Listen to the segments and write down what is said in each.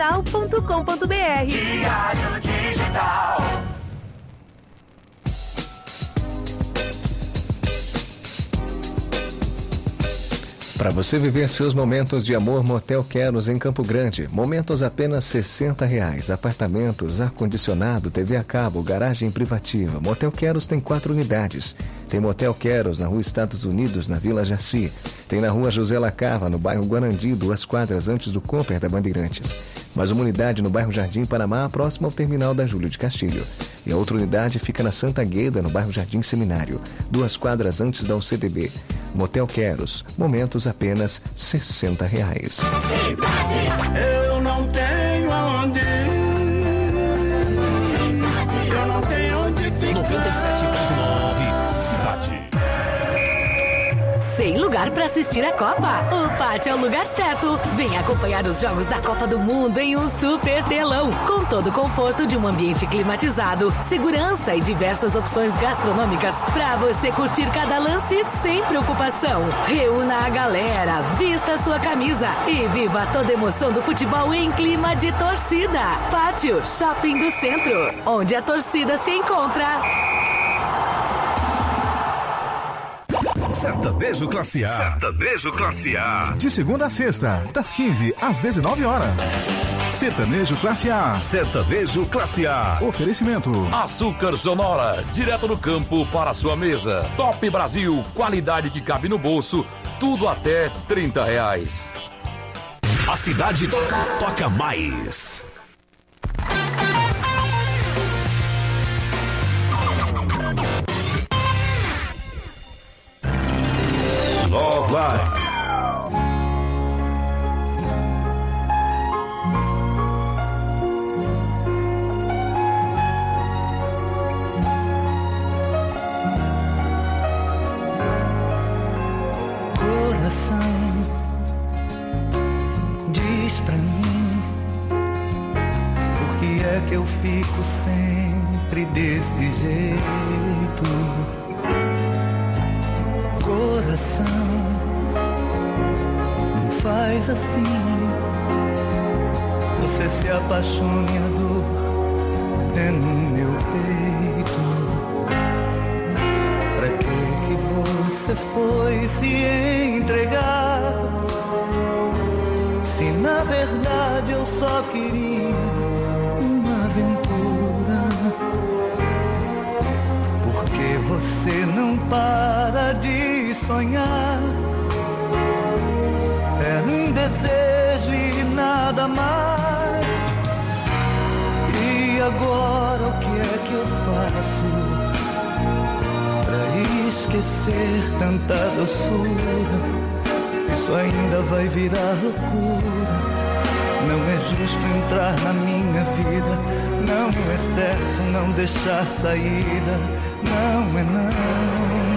digital.com.br. Diário Digital. Para você viver seus momentos de amor, Motel Queros em Campo Grande. Momentos apenas R$60. Apartamentos, ar-condicionado, TV a cabo, garagem privativa. Motel Queros tem 4 unidades. Tem Motel Queros na Rua Estados Unidos, na Vila Jaci. Tem na Rua José Lacava, no bairro Guarandi, 2 quadras antes do Cooper da Bandeirantes. Mais uma unidade no bairro Jardim Panamá, próximo ao terminal da Júlio de Castilho. E a outra unidade fica na Santa Gueda, no bairro Jardim Seminário, 2 quadras antes da UCDB. Motel Queros, momentos apenas R$60. Eu não tenho aonde ir. Eu não tenho onde ficar. 97.9 Cidade. Sem lugar para assistir a Copa? O Pátio é o lugar certo. Venha acompanhar os jogos da Copa do Mundo em um super telão, com todo o conforto de um ambiente climatizado, segurança e diversas opções gastronômicas para você curtir cada lance sem preocupação. Reúna a galera, vista sua camisa e viva toda a emoção do futebol em clima de torcida. Pátio Shopping do Centro, onde a torcida se encontra. Sertanejo Classe A. Sertanejo Classe A. De segunda a sexta, das 15 às 19 horas. Sertanejo Classe A. Sertanejo Classe A. Oferecimento. Açúcar Sonora, direto do campo para a sua mesa. Top Brasil, qualidade que cabe no bolso, tudo até R$30. A cidade toca mais. Love Live. Coração, diz pra mim, por que é que eu fico sempre desse jeito? Coração, não faz assim. Você se apaixona e a dor é no meu peito. Pra que você foi se entregar? Se na verdade eu só queria uma aventura. Porque você não para de sonhar. Era um desejo e nada mais. E agora o que é que eu faço pra esquecer tanta doçura? Isso ainda vai virar loucura. Não é justo entrar na minha vida. Não é certo não deixar saída. Não é não.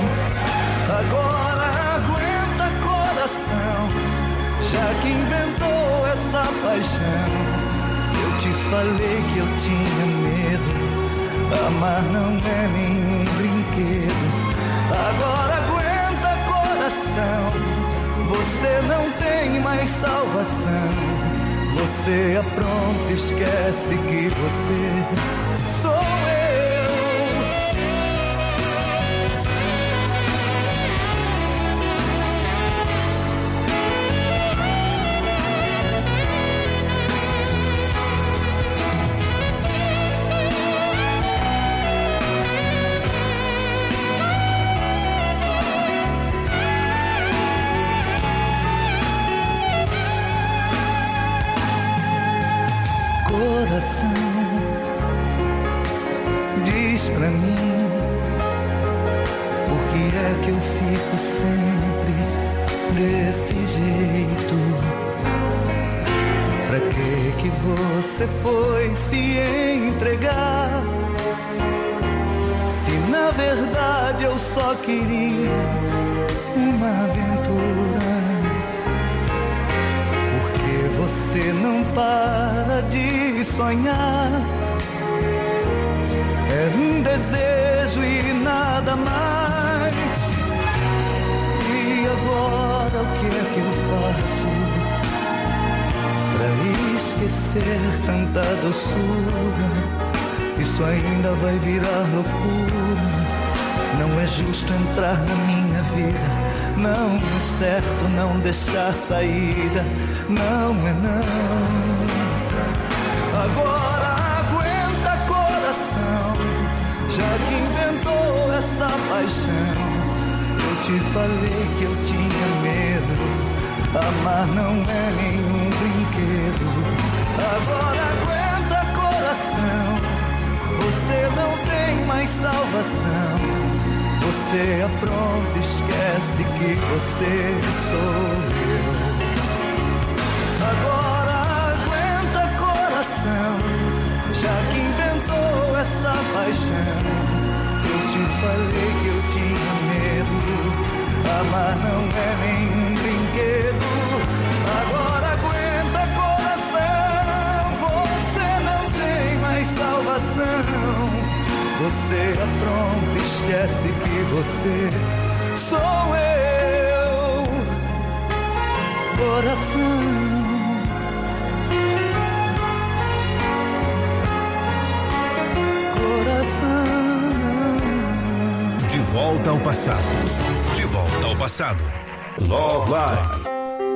Agora aguenta, coração, já que inventou essa paixão. Eu te falei que eu tinha medo. Amar não é nenhum brinquedo. Agora aguenta, coração, você não tem mais salvação. Você apronta, esquece que você sou eu. Coração, diz pra mim, por que é que eu fico sempre desse jeito? Pra que você foi se entregar? Se na verdade eu só queria uma aventura. Você não para de sonhar. É um desejo e nada mais. E agora o que é que eu faço Para esquecer tanta doçura, isso ainda vai virar loucura. Não é justo entrar na minha vida, não é certo não deixar saída, não é não. Agora aguenta coração, já que inventou essa paixão. Eu te falei que eu tinha medo, amar não é nenhum brinquedo. Agora aguenta coração, você não tem mais salvação. Você apronta, esquece que você sou eu. Agora aguenta coração, já que inventou essa paixão. Eu te falei que eu tinha medo, amar não é nenhum brinquedo. Agora aguenta coração, você não tem mais salvação. Você apronta, esquece que você sou eu. Coração. De volta ao passado. De volta ao passado. Love Live.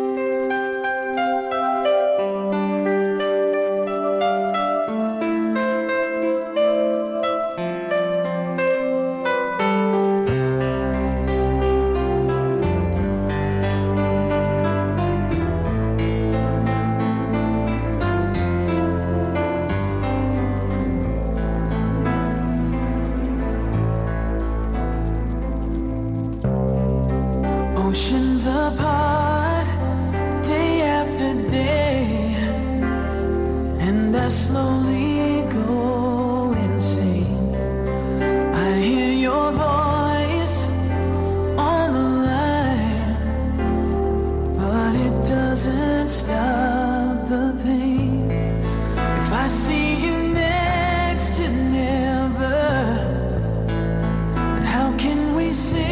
Oceans apart, day after day, and I slowly go insane. I hear your voice on the line, but it doesn't stop the pain. If I see you next to never, then how can we say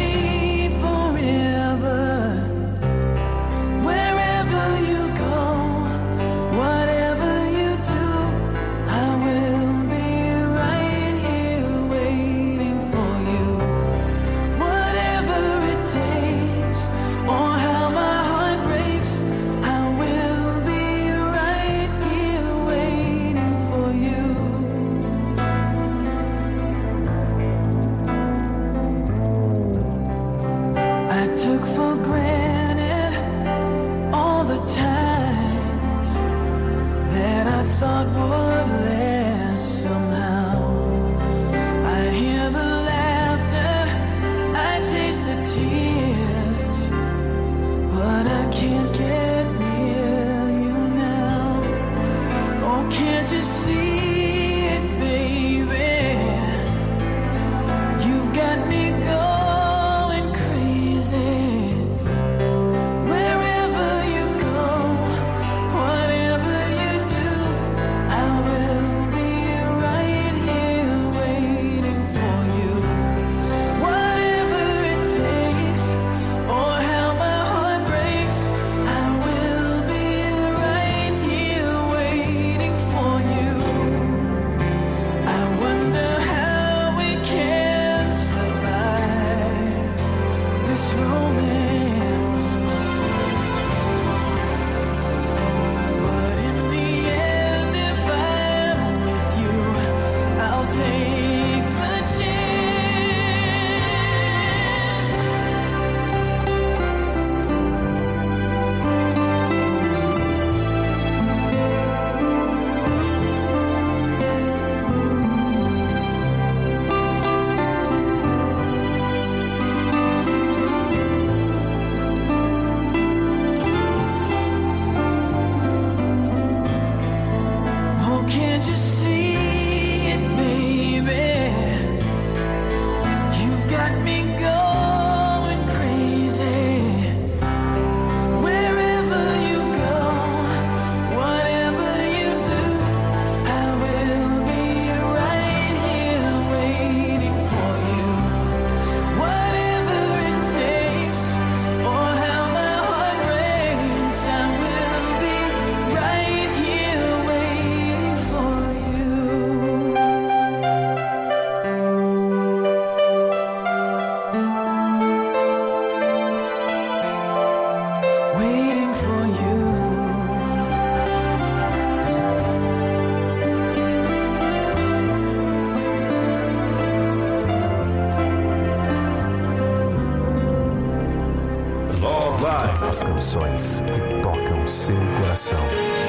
As canções que tocam seu coração.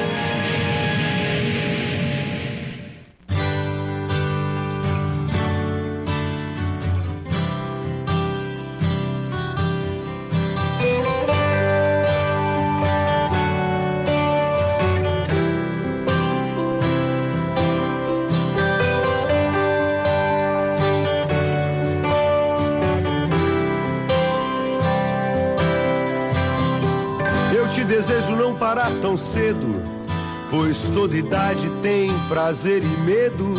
Desejo não parar tão cedo, pois toda idade tem prazer e medo.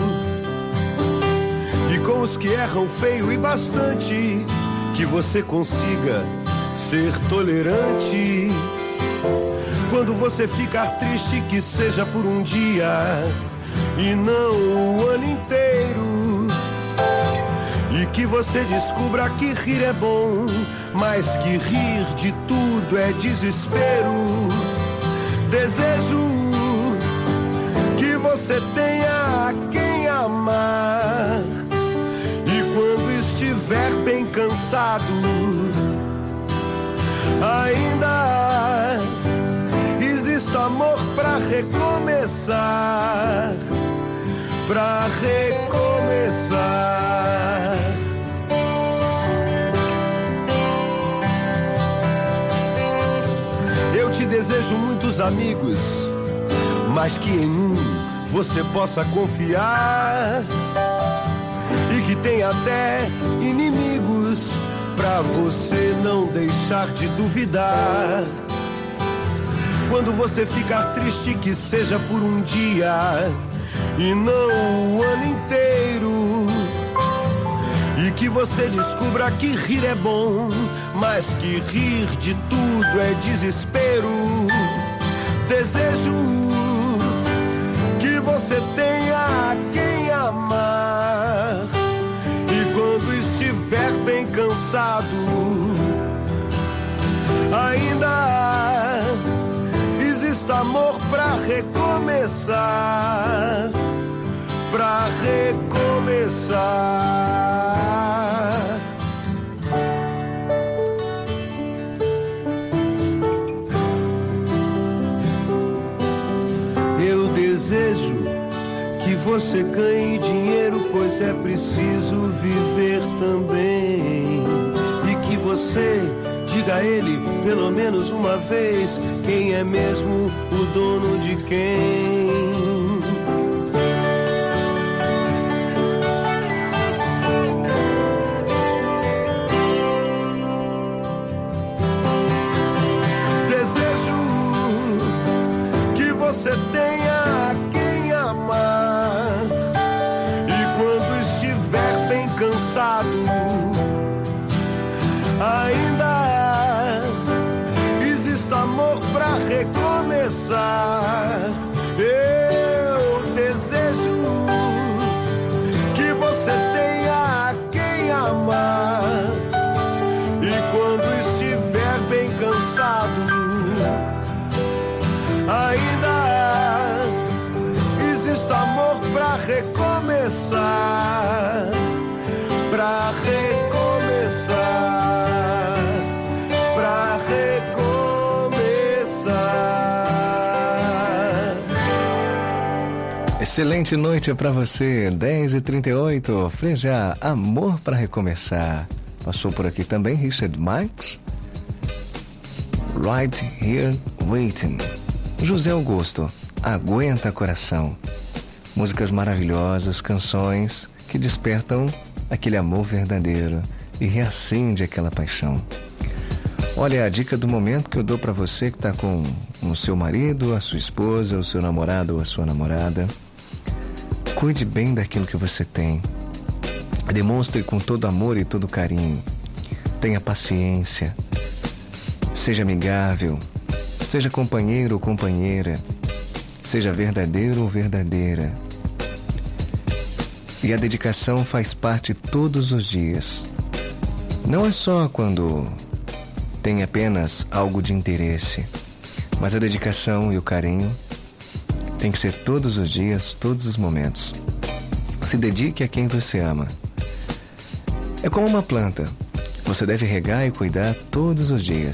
E com os que erram feio e bastante, que você consiga ser tolerante. Quando você ficar triste, que seja por um dia e não o ano inteiro. E que você descubra que rir é bom, mas que rir de tudo é desespero. Desejo que você tenha quem amar, e quando estiver bem cansado, ainda exista amor pra recomeçar, pra recomeçar. Eu te desejo muitos amigos, mas que em um você possa confiar, e que tenha até inimigos pra você não deixar de duvidar. Quando você ficar triste, que seja por um dia e não o ano inteiro. E que você descubra que rir é bom, mas que rir de tudo é desespero. Desejo que você tenha quem amar, e quando estiver bem cansado, ainda exista amor pra recomeçar, pra recomeçar. Eu desejo que você ganhe dinheiro, pois é preciso viver também. E que você diga a ele pelo menos uma vez quem é mesmo o dono de quem. Você tenha quem amar, e quando estiver bem cansado, ainda exista amor pra recomeçar. Eu desejo que você tenha quem amar, e quando estiver bem cansado, ainda existe amor pra recomeçar, pra recomeçar, pra recomeçar. Excelente noite pra você, 10h38, Frejá, Amor pra Recomeçar. Passou por aqui também Richard Marx, Right Here Waiting. José Augusto, Aguenta Coração. Músicas maravilhosas, canções que despertam aquele amor verdadeiro e reacende aquela paixão. Olha, a dica do momento que eu dou para você que está com o seu marido, a sua esposa, o seu namorado ou a sua namorada. Cuide bem daquilo que você tem. Demonstre com todo amor e todo carinho. Tenha paciência. Seja amigável. Seja companheiro ou companheira, seja verdadeiro ou verdadeira. E a dedicação faz parte todos os dias. Não é só quando tem apenas algo de interesse, mas a dedicação e o carinho tem que ser todos os dias, todos os momentos. Se dedique a quem você ama. É como uma planta. Você deve regar e cuidar todos os dias.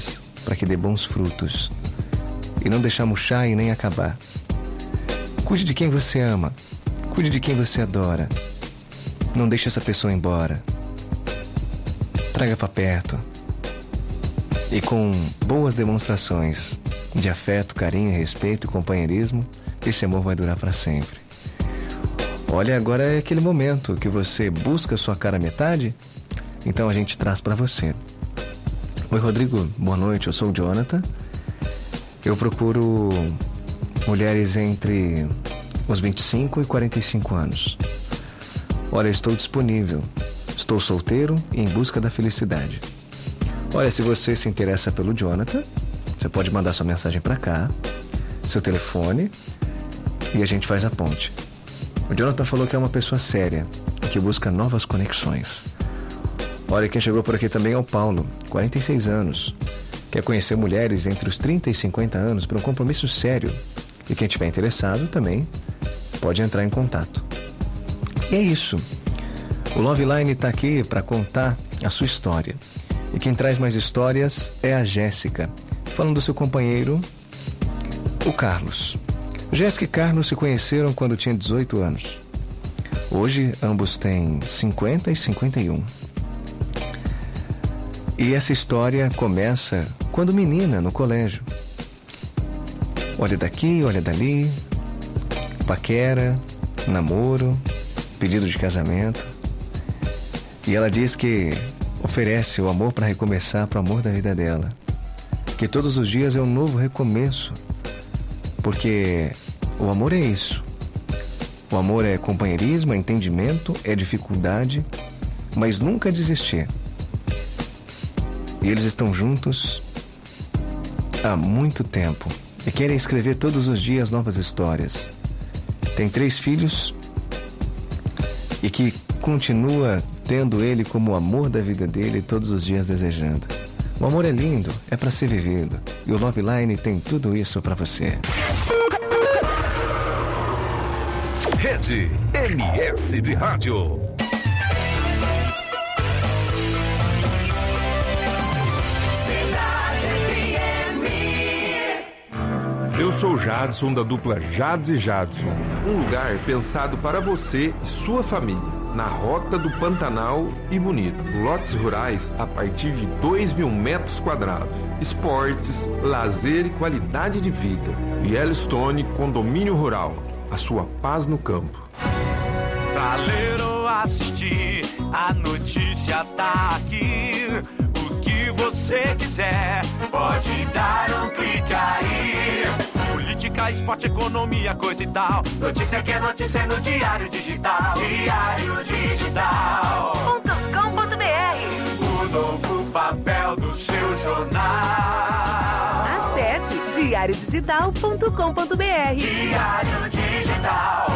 para que dê bons frutos e não deixar murchar e nem acabar. Cuide de quem você ama, cuide de quem você adora. Não deixe essa pessoa embora. Traga para perto. E com boas demonstrações de afeto, carinho, respeito e companheirismo, esse amor vai durar para sempre. Olha, agora é aquele momento que você busca a sua cara metade, então a gente traz para você. Oi, Rodrigo, boa noite, eu sou o Jonathan. Eu procuro mulheres entre os 25 e 45 anos. Olha, estou disponível, estou solteiro e em busca da felicidade. Olha, se você se interessa pelo Jonathan, você pode mandar sua mensagem para cá, seu telefone, e a gente faz a ponte. O Jonathan falou que é uma pessoa séria e que busca novas conexões. Olha, quem chegou por aqui também é o Paulo, 46 anos. Quer conhecer mulheres entre os 30 e 50 anos para um compromisso sério. E quem estiver interessado também pode entrar em contato. E é isso. O Love Line está aqui para contar a sua história. E quem traz mais histórias é a Jéssica, falando do seu companheiro, o Carlos. Jéssica e Carlos se conheceram quando tinham 18 anos. Hoje, ambos têm 50 e 51. E essa história começa quando menina, no colégio. Olha daqui, olha dali, paquera, namoro, pedido de casamento. E ela diz que oferece o amor para recomeçar para o amor da vida dela. Que todos os dias é um novo recomeço. Porque o amor é isso. O amor é companheirismo, é entendimento, é dificuldade, mas nunca desistir. E eles estão juntos há muito tempo e querem escrever todos os dias novas histórias. Tem 3 filhos e que continua tendo ele como o amor da vida dele todos os dias desejando. O amor é lindo, é para ser vivido. E o Love Line tem tudo isso para você. Rede MS de Rádio. Eu sou Jadson, da dupla Jads e Jadson. Um lugar pensado para você e sua família, na Rota do Pantanal e Bonito. Lotes rurais a partir de 2.000 metros quadrados. Esportes, lazer e qualidade de vida. Yellowstone Condomínio Rural. A sua paz no campo. Pra ler ou assistir, a notícia tá aqui. O que você quiser, pode dar um clique aí. Política, esporte, economia, coisa e tal. Notícia que é notícia no Diário Digital. Diário Digital.com.br. O novo papel do seu jornal. Acesse diariodigital.com.br. Diário Digital.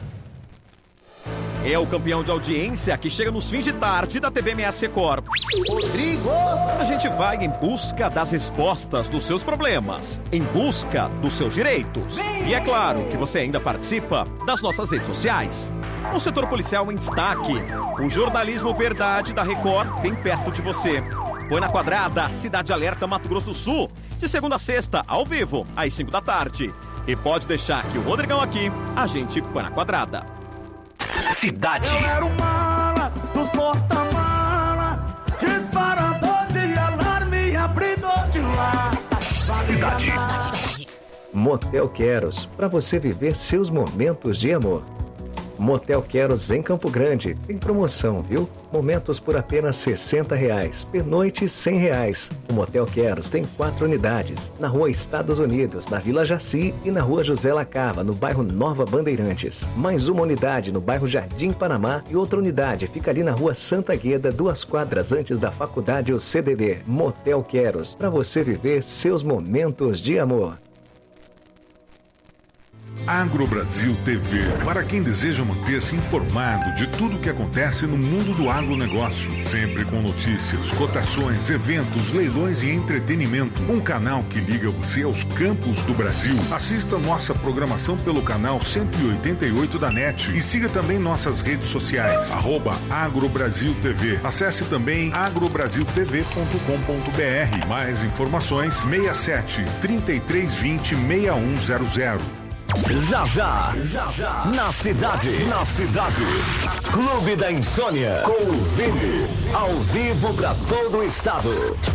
É o campeão de audiência que chega nos fins de tarde da TV MS Record. Rodrigo! A gente vai em busca das respostas dos seus problemas, em busca dos seus direitos. E é claro que você ainda participa das nossas redes sociais. O setor policial em destaque. O jornalismo verdade da Record bem perto de você. Põe na quadrada, Cidade Alerta, Mato Grosso do Sul. De segunda a sexta, ao vivo, às 5 da tarde. E pode deixar que o Rodrigão aqui, a gente põe na quadrada. Cidade. Eu era o mala dos porta-mala, disparador de alarme, abridor de lata. Cidade. Motel Queros, para você viver seus momentos de amor. Motel Queros em Campo Grande. Tem promoção, viu? Momentos por apenas R$60. Pernoite R$100. O Motel Queros tem 4 unidades. Na Rua Estados Unidos, na Vila Jaci e na Rua José Lacava, no bairro Nova Bandeirantes. Mais uma unidade no bairro Jardim Panamá e outra unidade fica ali na Rua Santa Gueda, 2 quadras antes da faculdade ou CDB. Motel Queros, para você viver seus momentos de amor. AgroBrasil TV, para quem deseja manter-se informado de tudo o que acontece no mundo do agronegócio, sempre com notícias, cotações, eventos, leilões e entretenimento. Um canal que liga você aos campos do Brasil. Assista nossa programação pelo canal 188 da NET e siga também nossas redes sociais, @AgroBrasil TV. Acesse também agrobrasiltv.com.br. Mais informações 67 3320 6100. Já, na cidade, Clube da Insônia, com o Vini, ao vivo pra todo o estado.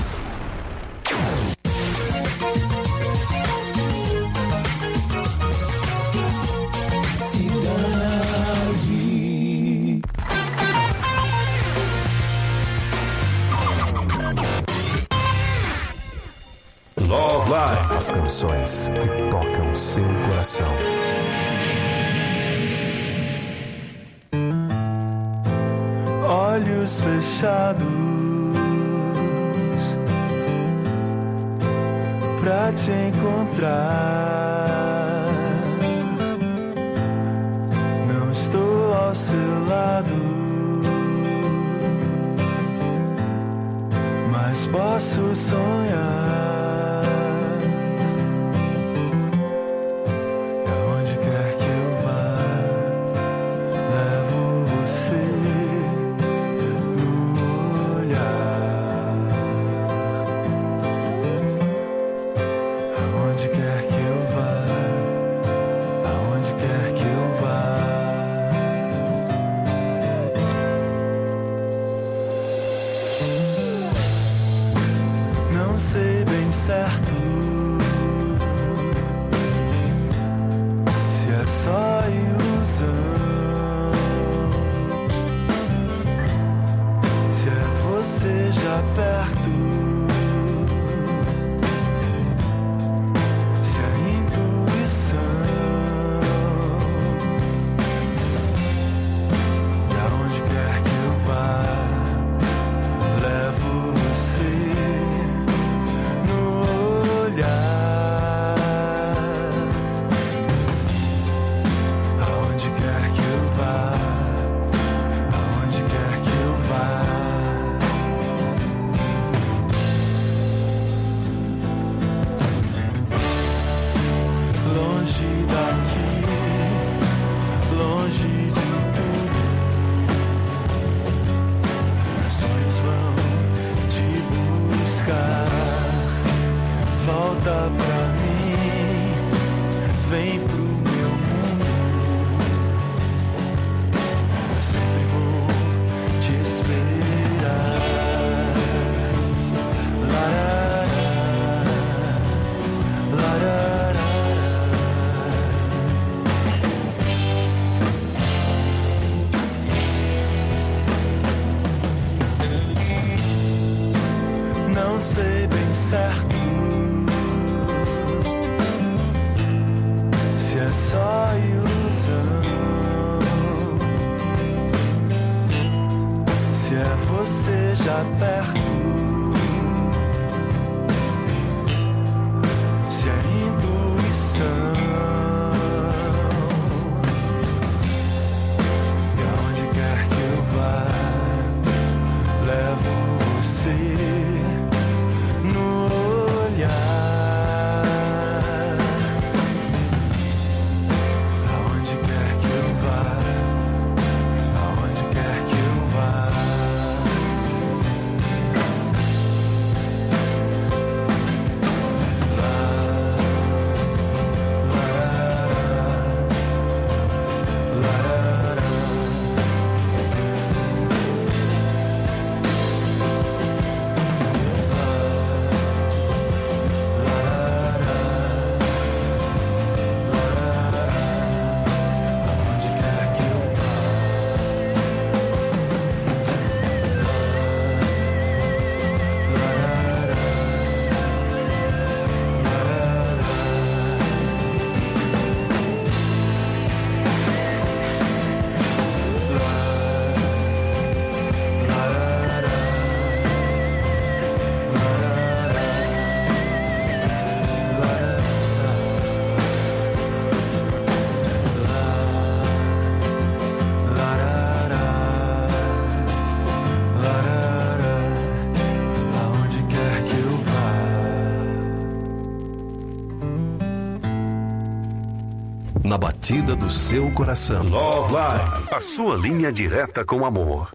Love Live. As canções que tocam seu coração. Olhos fechados pra te encontrar. Não estou ao seu lado, mas posso sonhar. batida do seu coração. Love Line, a sua linha direta com amor.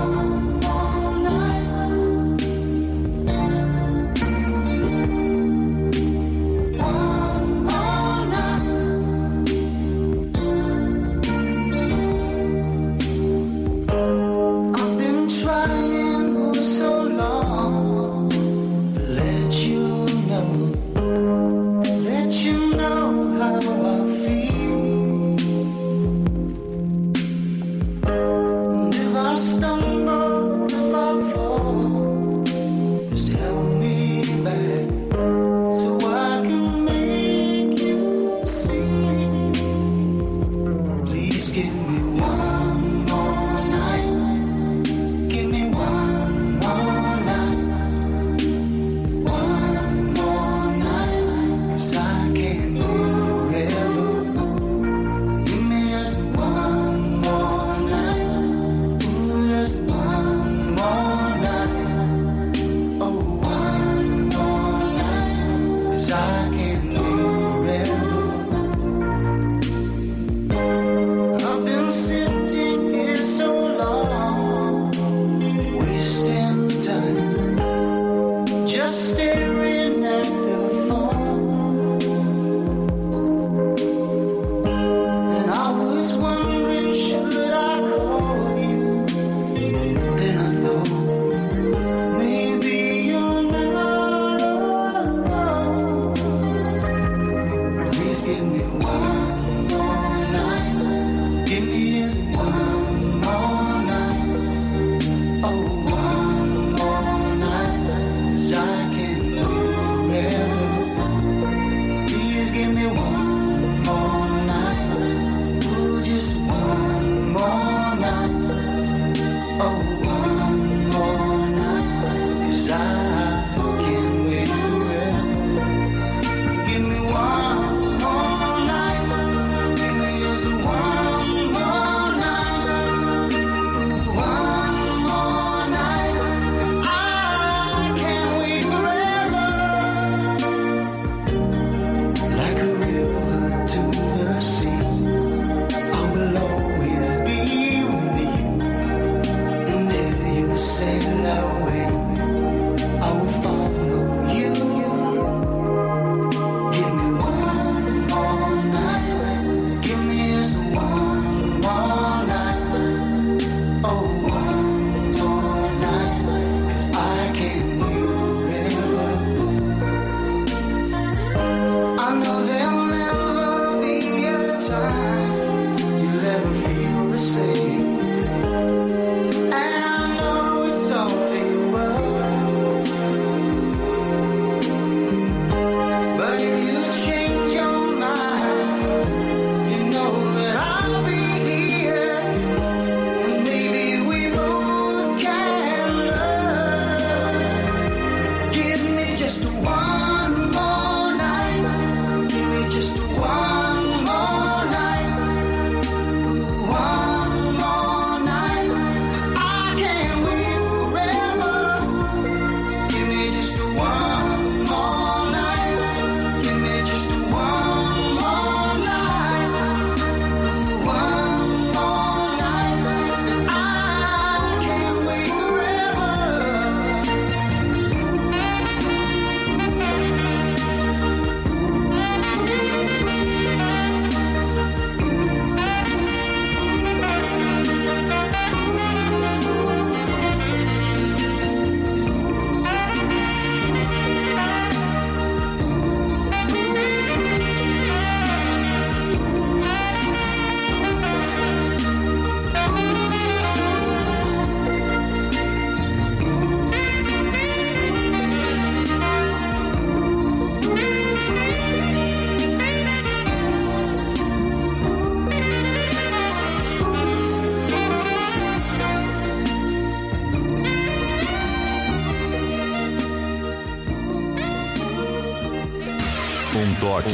Um toque,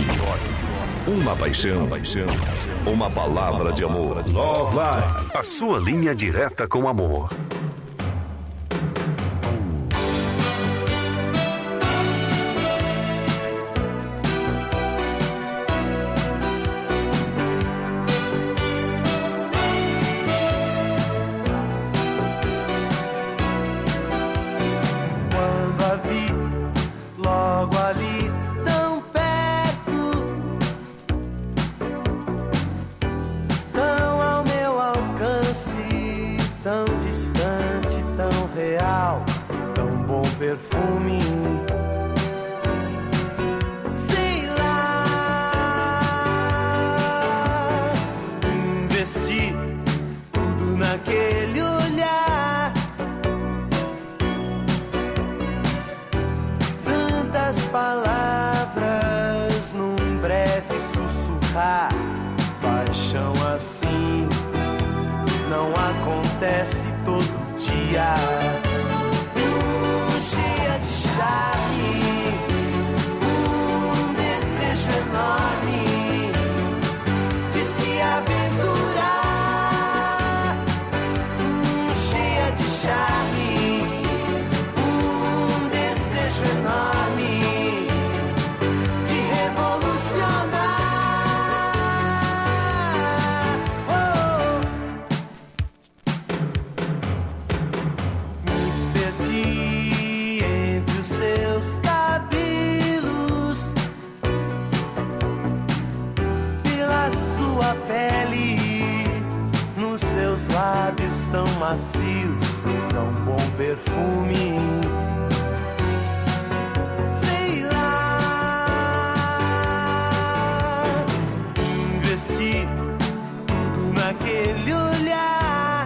uma paixão, uma palavra de amor. Love Line, a sua linha direta com amor. perfume. Sei lá, investi tudo naquele olhar. Tantas palavras num breve sussurrar. Paixão assim não acontece todo dia. Cheia de charme, desejo enorme de se aventurar. Cheia de charme, desejo enorme de revolucionar. Me perdi entre os seus cabelos, pela sua pele, nos seus lábios tão macios, tão bom perfume. Sei lá, investi tudo naquele olhar.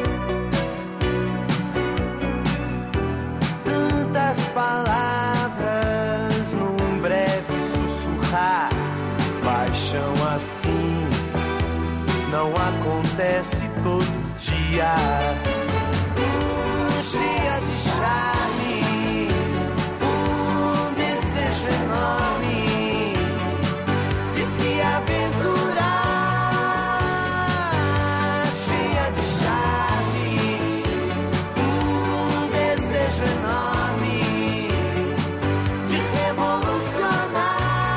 Tantas palavras num breve sussurrar. Paixão assim não acontece todo dia. Cheia de charme, desejo enorme de se aventurar. Cheia de charme, desejo enorme de revolucionar.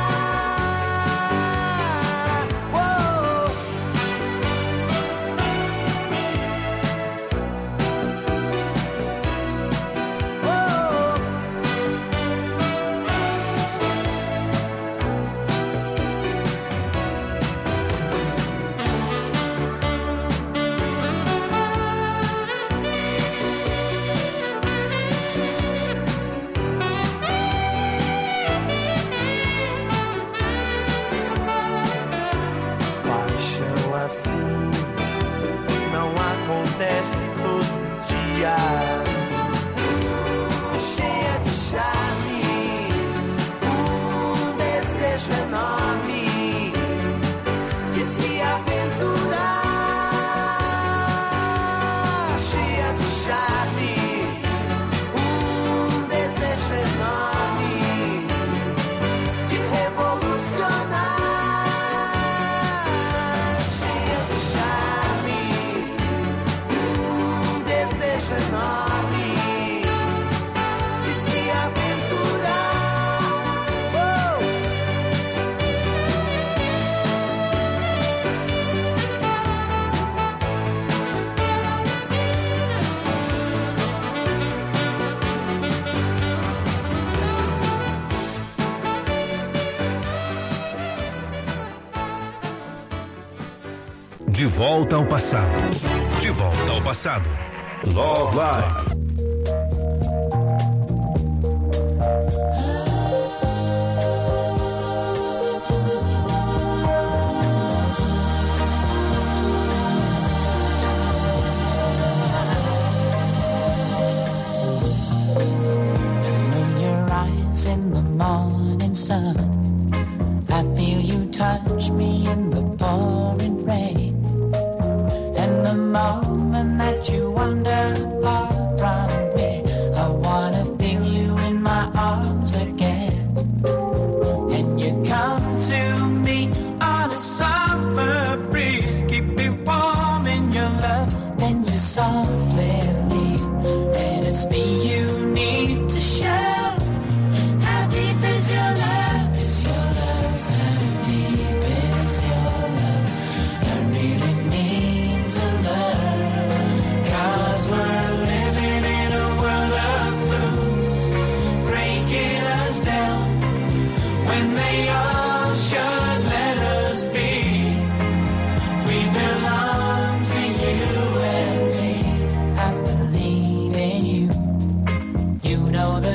Paixão assim não acontece todo dia. Cheia de charme, desejo enorme de se aventurar. Cheia de charme, desejo enorme de revolucionar. Cheia de charme, desejo enorme de se aventurar. De volta ao passado. De volta ao passado. Love Live. Your eyes in the morning sun. I feel you touch me in the pouring rain. And the moment that you wander apart from me, I wanna feel you in my arms again. And you come to me on a summer breeze, keep me warm in your love, then you softly leave. And it's me you need to show. How deep is your love? Is your love? How deep is your love? I really need to learn. 'Cause we're living in a world of fools, breaking us down when they all should let us be. We belong to you and me. I believe in you. You know the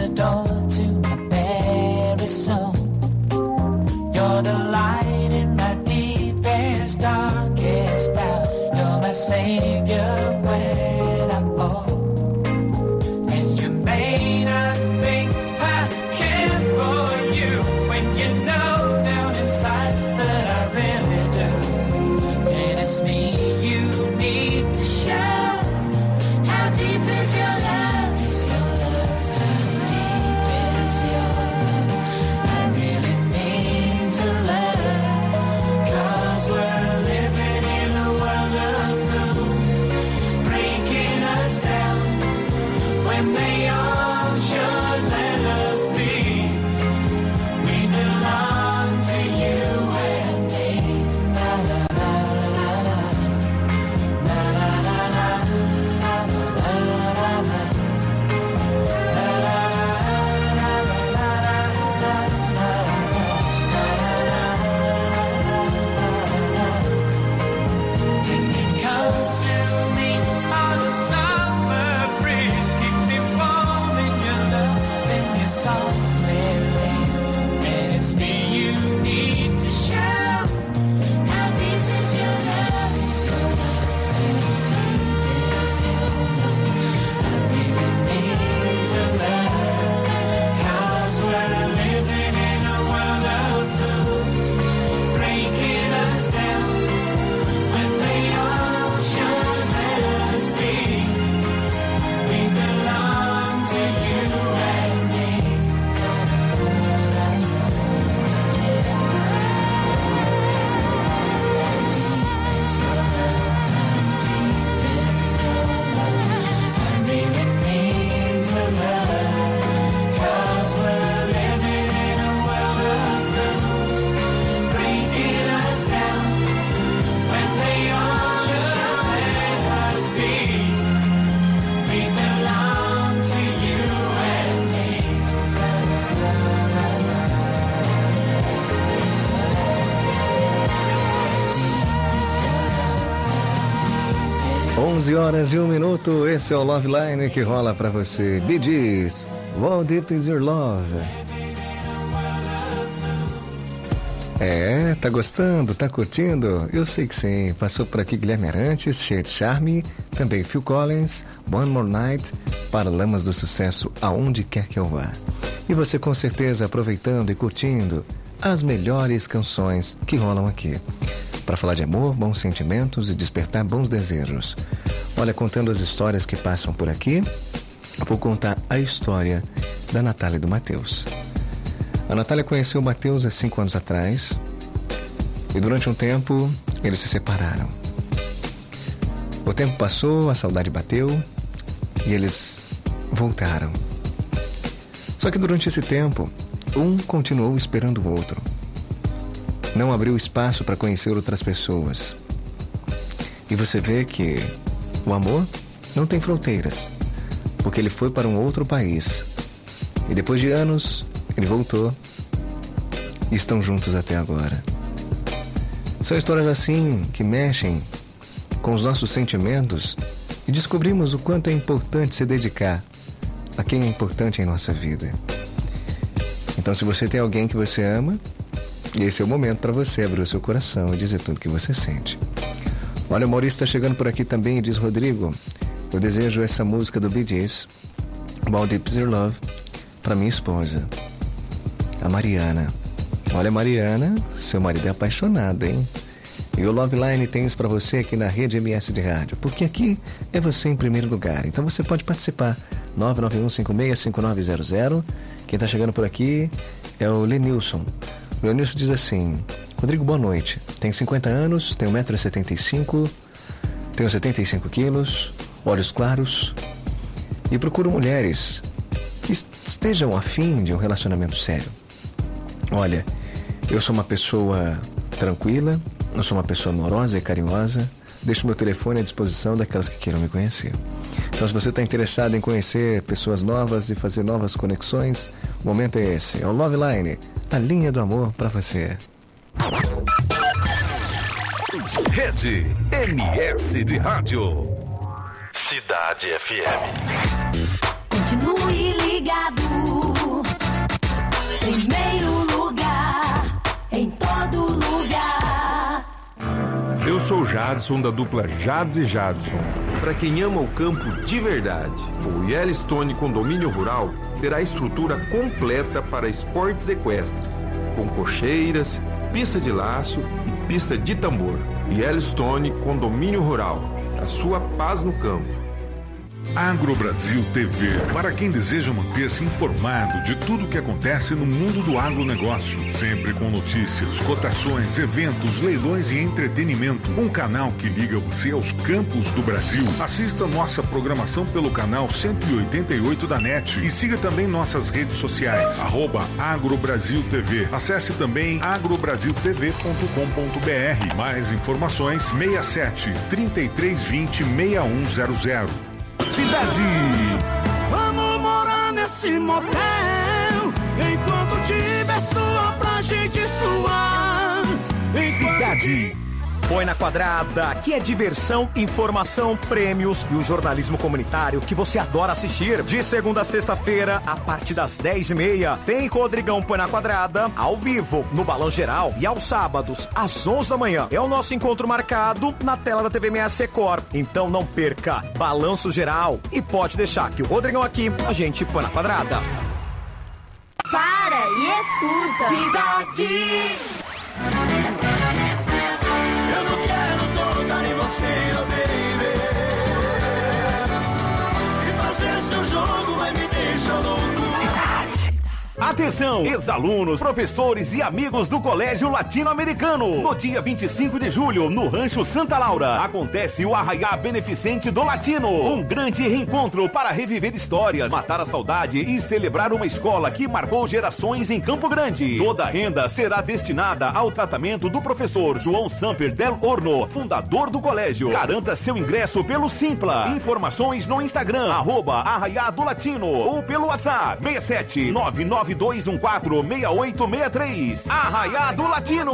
Savior when I fall. And you may not think I care for you when you know down inside that I really do. And it's me you need to show. How deep is your love? Is your love? How deep is your love? I really mean to love. 'Cause we're living in a world of fools, breaking us down when they all should let us be. We belong to you and me. Na na na na na na na na na na na na. You can come to me on a summer breeze, keep me warm in your love and your softly lean. And it's me you need to show. How deep is your love? Is your love? How deep is your love? I really need to love. 'Cause we're living in a world of fools, breaking us down when they all should let us be. We belong to you and me. I really mean to love. 'Cause we're living in a world of fools, breaking us down when they all should let us be. We belong to you and me. 11h01. Esse é o Love Line que rola pra você. Bee Gees, How Deep Is Your Love? É, tá gostando? Tá curtindo? Eu sei que sim. Passou por aqui Guilherme Arantes, cheio de charme. Também Phil Collins, One More Night, Paralamas do Sucesso, Aonde Quer Que Eu Vá. E você com certeza aproveitando e curtindo as melhores canções que rolam aqui. Para falar de amor, bons sentimentos e despertar bons desejos. Olha, contando as histórias que passam por aqui, vou contar a história da Natália e do Matheus. A Natália conheceu o Matheus há 5 anos atrás e durante um tempo eles se separaram. O tempo passou, a saudade bateu e eles voltaram. Só que durante esse tempo, um continuou esperando o outro. Não abriu espaço para conhecer outras pessoas. E você vê que o amor não tem fronteiras, porque ele foi para um outro país. E depois de anos, ele voltou e estão juntos até agora. São histórias assim que mexem com os nossos sentimentos e descobrimos o quanto é importante se dedicar a quem é importante em nossa vida. Então, se você tem alguém que você ama, esse é o momento para você abrir o seu coração e dizer tudo que você sente. Olha, o Maurício está chegando por aqui também e diz: Rodrigo, eu desejo essa música do Bee Gees, How Deep Is Your Love, para minha esposa, a Mariana. Olha, Mariana, seu marido é apaixonado, hein? E o Love Line tem isso para você aqui na Rede MS de Rádio, porque aqui é você em primeiro lugar. Então você pode participar. 991565900. Quem está chegando por aqui é o Lenilson. O Lenilson diz assim: Rodrigo, boa noite. Tenho 50 anos, tenho 1,75 m, tenho 75 quilos, olhos claros e procuro mulheres que estejam afim de um relacionamento sério. Olha, eu sou uma pessoa tranquila, eu sou uma pessoa amorosa e carinhosa. Deixo meu telefone à disposição daquelas que queiram me conhecer. Então, se você está interessado em conhecer pessoas novas e fazer novas conexões, o momento é esse. É o Love Line, a linha do amor para você. Rede MS de Rádio. Cidade FM. Continue ligado. Primeiro lugar, em todo lugar. Eu sou o Jadson, da dupla Jades e Jadson. Para quem ama o campo de verdade, o Yellowstone Condomínio Rural terá estrutura completa para esportes equestres, com cocheiras, pista de laço e pista de tambor. Yellowstone Condomínio Rural, a sua paz no campo. Agro Brasil TV, para quem deseja manter-se informado de tudo o que acontece no mundo do agronegócio, sempre com notícias, cotações, eventos, leilões e entretenimento. Um canal que liga você aos campos do Brasil. Assista nossa programação pelo canal 188 da NET e siga também nossas redes sociais, @AgroBrasilTV. Acesse também agrobrasiltv.com.br. Mais informações 67 3320 6100. Cidade. Vamos morar nesse motel enquanto tiver suor pra gente suar. Cidade. Põe na Quadrada, que é diversão, informação, prêmios e o jornalismo comunitário que você adora assistir. De segunda a sexta-feira, a partir das 10h30, tem Rodrigão Põe na Quadrada, ao vivo, no Balão Geral. E aos sábados, às 11 da manhã, é o nosso encontro marcado na tela da TV 6 Secor. Então não perca, Balanço Geral. E pode deixar que o Rodrigão aqui, a gente põe na Quadrada. Para e escuta. Cidade. Eu não quero tocar em você, oh baby. E fazer seu jogo vai me deixar louco. Atenção, ex-alunos, professores e amigos do Colégio Latino-Americano. No dia 25 de julho, no Rancho Santa Laura, acontece o Arraiá Beneficente do Latino. Um grande reencontro para reviver histórias, matar a saudade e celebrar uma escola que marcou gerações em Campo Grande. Toda a renda será destinada ao tratamento do professor João Samper Del Horno, fundador do colégio. Garanta seu ingresso pelo Simpla. Informações no Instagram, @Arraiá do Latino, ou pelo WhatsApp 67992146863. Arraiá do Latino.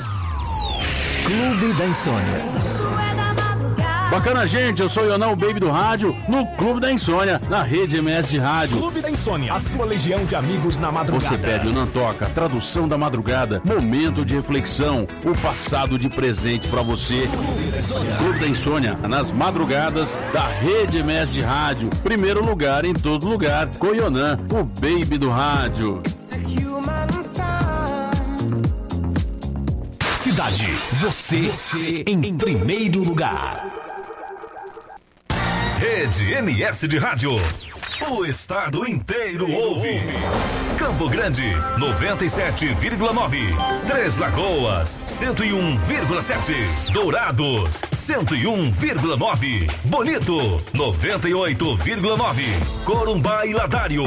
Clube da Insônia. Bacana, gente, eu sou o Ionão, o Baby do Rádio, no Clube da Insônia, na Rede MS de Rádio. Clube da Insônia, a sua legião de amigos na madrugada. Você pede o Nantoca, tradução da madrugada, momento de reflexão, o passado de presente pra você. Clube da Insônia, nas madrugadas da Rede MS de Rádio. Primeiro lugar em todo lugar, com o Ionan, o Baby do Rádio. Cidade, você em primeiro lugar. Rede MS de Rádio. O estado inteiro ouve. Campo Grande, 97,9. Três Lagoas, 101,7. Dourados, 101,9. Bonito, 98,9. Corumbá e Ladário,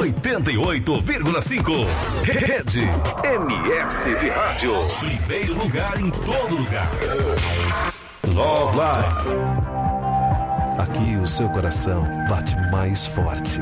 88,5. Rede MS de Rádio. Primeiro lugar em todo lugar. Love Live. Aqui o seu coração bate mais forte.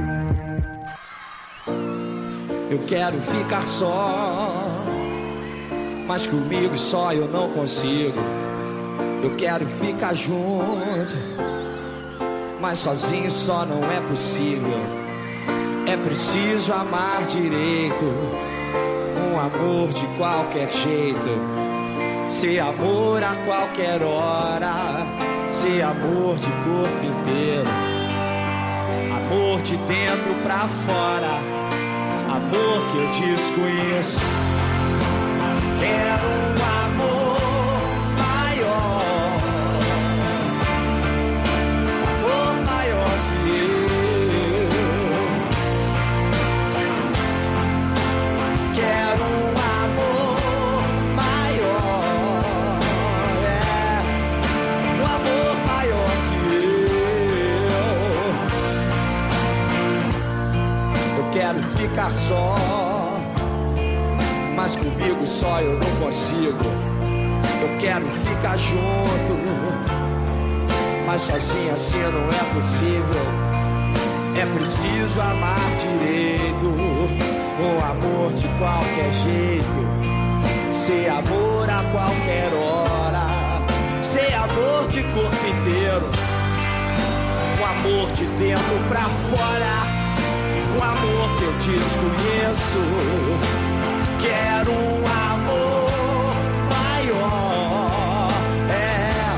Eu quero ficar só, mas comigo só eu não consigo. Eu quero ficar junto, mas sozinho só não é possível. É preciso amar direito, um amor de qualquer jeito. Ser amor a qualquer hora, ser amor de corpo inteiro. Amor de dentro pra fora, amor que eu desconheço. Quero um amor maior, amor maior que eu. Quero um amor maior, um amor maior que eu. Eu quero ficar só, mas comigo só eu não consigo. Eu quero ficar junto, mas sozinho assim não é possível. É preciso amar direito, um amor de qualquer jeito. Ser amor a qualquer hora, ser amor de corpo inteiro. Um amor de dentro pra fora, um amor que eu desconheço. Quero um amor maior,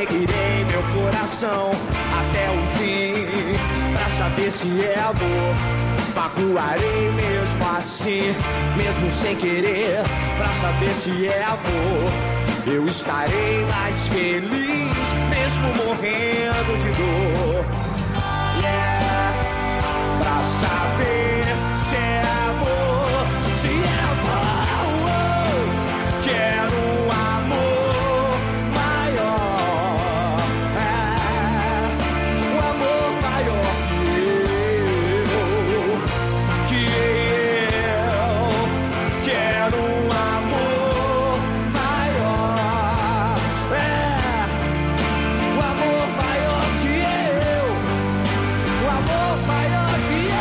seguirei meu coração até o fim, pra saber se é amor. Magoarei mesmo assim, mesmo sem querer, pra saber se é amor. Eu estarei mais feliz, mesmo morrendo de dor. Yeah, pra saber se é amor, se é amor. Quero um amor maior, um amor maior que eu quero um amor maior, um amor maior que eu, um amor maior que eu.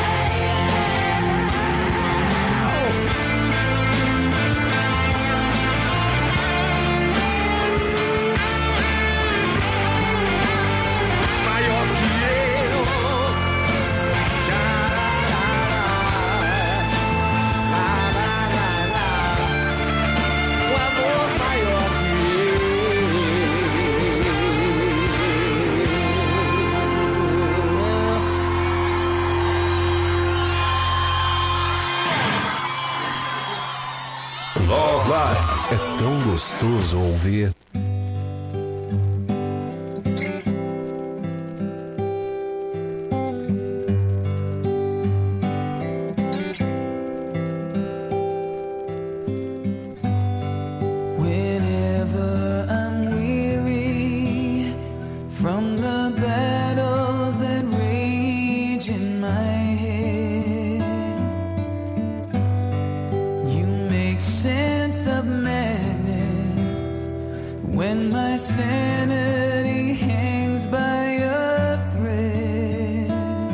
Maior que eu. Um amor maior que Love Live. É tão gostoso ouvir. Whenever I'm weary from the battles that rage in my head, you make sense of madness when my sanity hangs by a thread.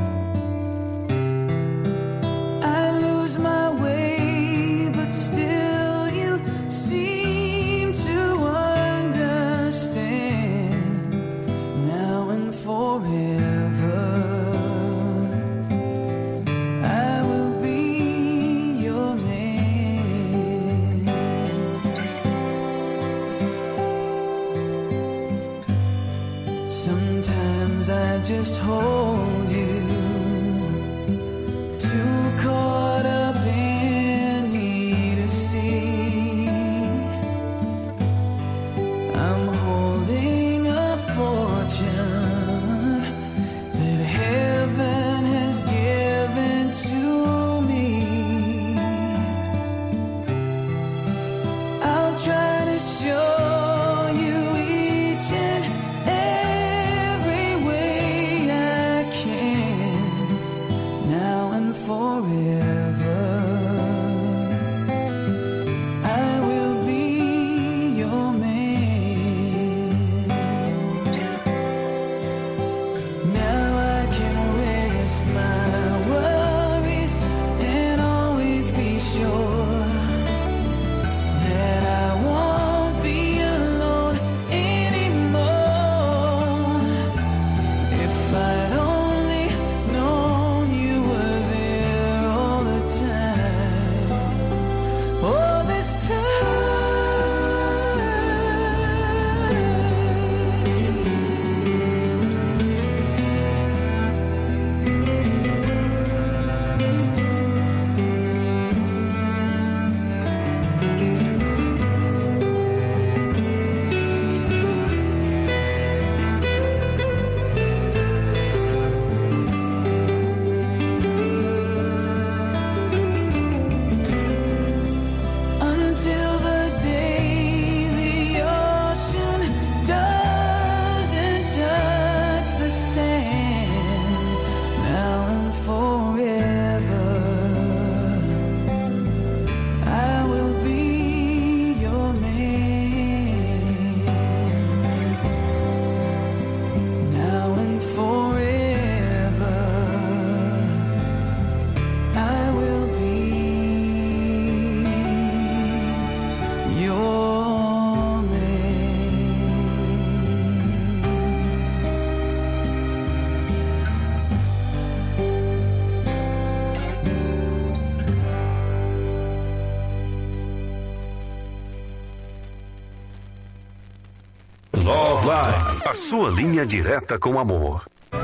I lose my way, but still you seem to understand. Now and forever, I will be your man. Sometimes I just hold you, too caught up in me to see. I'm holding a fortune that heaven has given to me. I'll try to show you each and every way I can, now and forever. I will be your man. Now I can rest my worries and always be sure that I won't be Love Line, a sua linha direta com amor.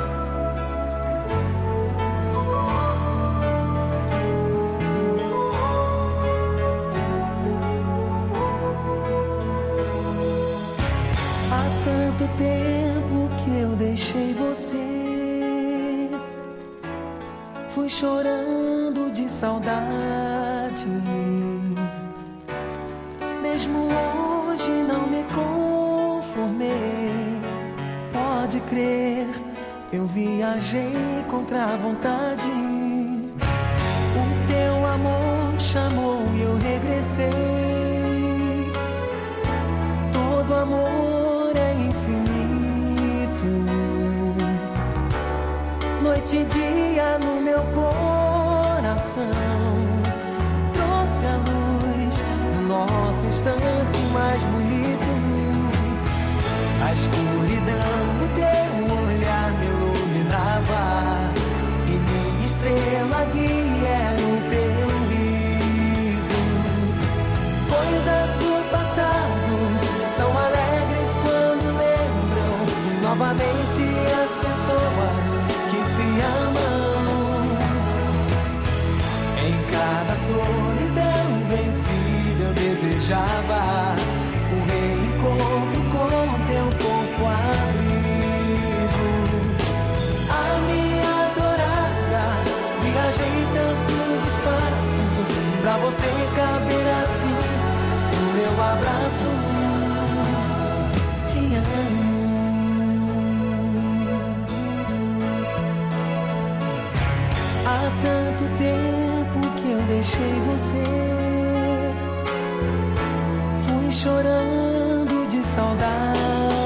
Há tanto tempo que eu deixei você, fui chorando de saudade. Mesmo hoje não me conformei. Pode crer, eu viajei contra a vontade. O teu amor chamou e eu regressei. Todo amor é infinito. Noite e dia no meu coração, trouxe a luz do nosso instante mais bonito. A escuridão, o teu olhar me iluminava, e minha estrela guia era o teu riso. Coisas do passado são alegres quando lembram novamente as pessoas que se amam. Em cada solidão vencida eu desejava o reencontro com teu corpo abrigo. A minha adorada, viajei tantos espaços pra você caber assim no meu abraço. Te amo. Há tanto tempo que eu deixei você, fui chorando de saudade.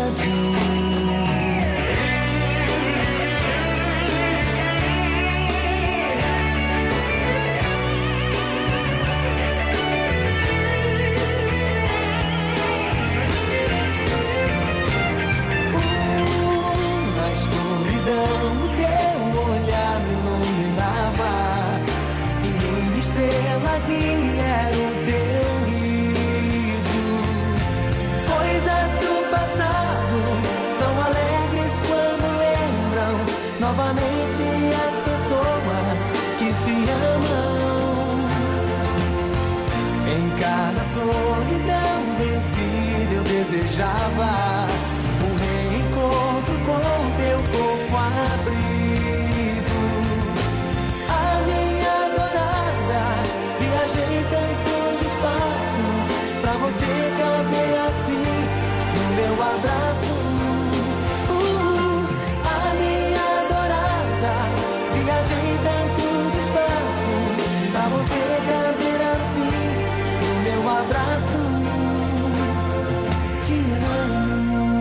Na escuridão o teu olhar me iluminava, e minha estrela guia era o teu riso. Coisas do passado são alegres quando lembram novamente as pessoas que se amam. Em cada solidão vencida eu desejava um reencontro com teu corpo abrigo. A minha adorada, viajei tantos espaços pra você caber assim no meu abraço. A minha adorada, viajei tantos espaços pra você caber assim no meu abraço. Te amo.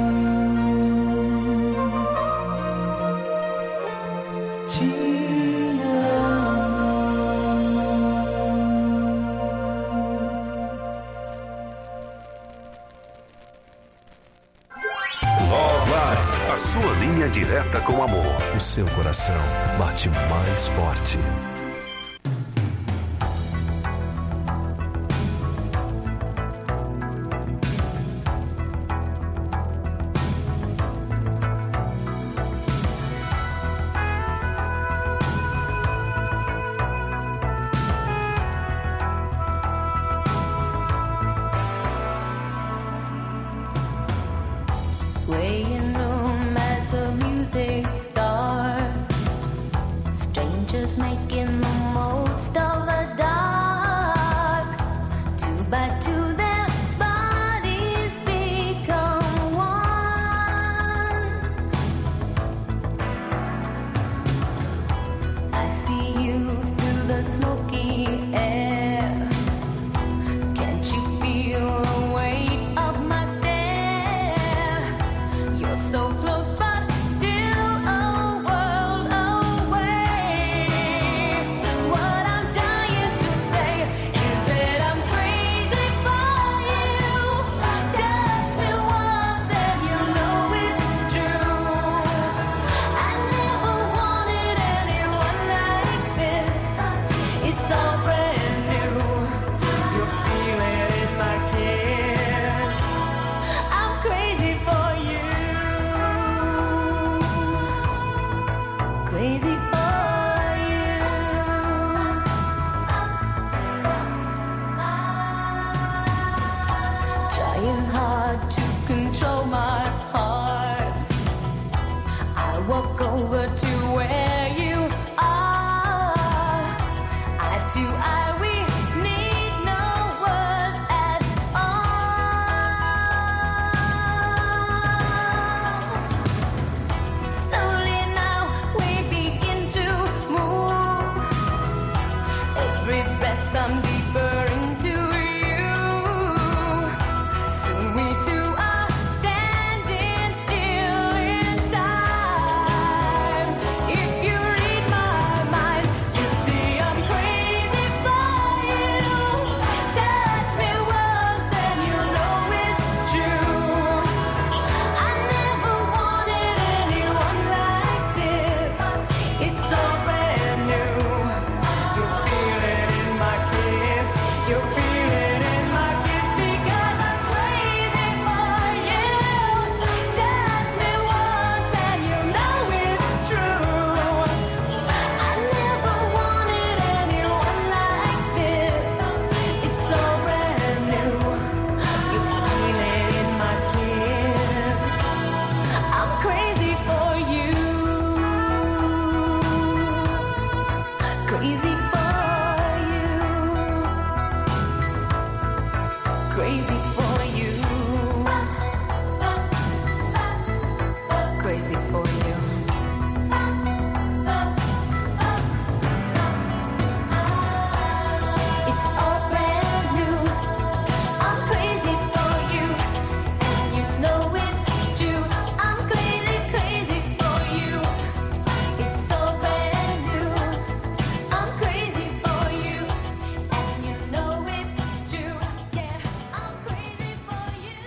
Love Line, a sua linha direta com amor. O seu coração bate mais forte. Swaying room as the music starts, strangers making trying hard to control my heart. I walk over to where you are. Eye to eye, we need no words at all. Slowly now we begin to move. Every breath I'm deeper into you. Soon we two are standing still in time. If you read my mind, you see I'm crazy for you. Touch me once and you know it's true. I never wanted anyone like this. It's all brand new. You feel it in my kiss. You feel it in my kiss because I'm crazy for you. Touch me once and you know it's true. I never wanted anyone like this. It's all brand new. You feel it in my kiss. I'm crazy for you. Crazy for you. Crazy for you. Crazy for you. It's all brand new. I'm crazy for you, and you know it's true. I'm crazy, crazy for you. It's all brand new. I'm crazy for you, and you know it's true. Yeah, I'm crazy for you.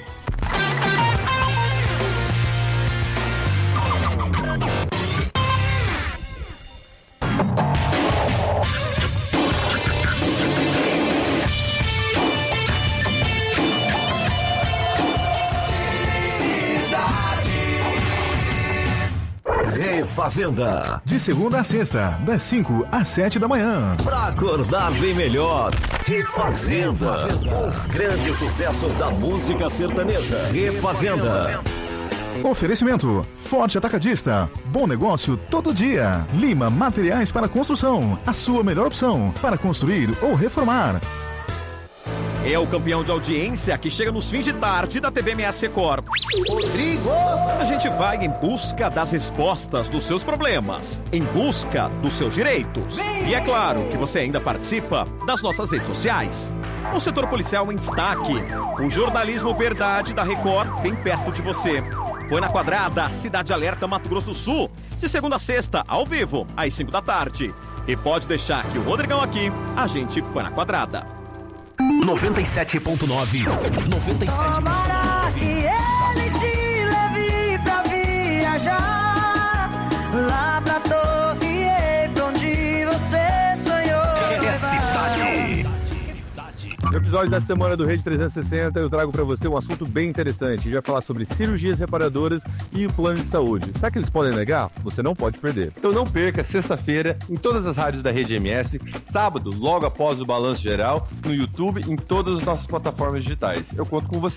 Refazenda. De segunda a sexta, das 5 às 7 da manhã. Pra acordar bem melhor. Refazenda. Os grandes sucessos da música sertaneja. Refazenda. Oferecimento: Forte Atacadista. Bom negócio todo dia. Lima Materiais para Construção. A sua melhor opção para construir ou reformar. É o campeão de audiência que chega nos fins de tarde da TV MS Record. Rodrigo! A gente vai em busca das respostas dos seus problemas, em busca dos seus direitos. E é claro que você ainda participa das nossas redes sociais. O setor policial em destaque. O jornalismo verdade da Record bem perto de você. Põe na Quadrada, Cidade Alerta, Mato Grosso do Sul. De segunda a sexta, ao vivo, às 5 da tarde. E pode deixar que o Rodrigão aqui, a gente põe na Quadrada. 97.9. 97.9. Tomara que ele te leve pra viajar lá pra Torre Eiffel, onde você sonhou. É cidade. No episódio da semana do Rede 360, eu trago pra você um assunto bem interessante. A gente vai falar sobre cirurgias reparadoras e o plano de saúde. Sabe que eles podem negar? Você não pode perder. Então não perca, sexta-feira, em todas as rádios da Rede MS, sábado, logo após o Balanço Geral, no YouTube, em todas as nossas plataformas digitais. Eu conto com você.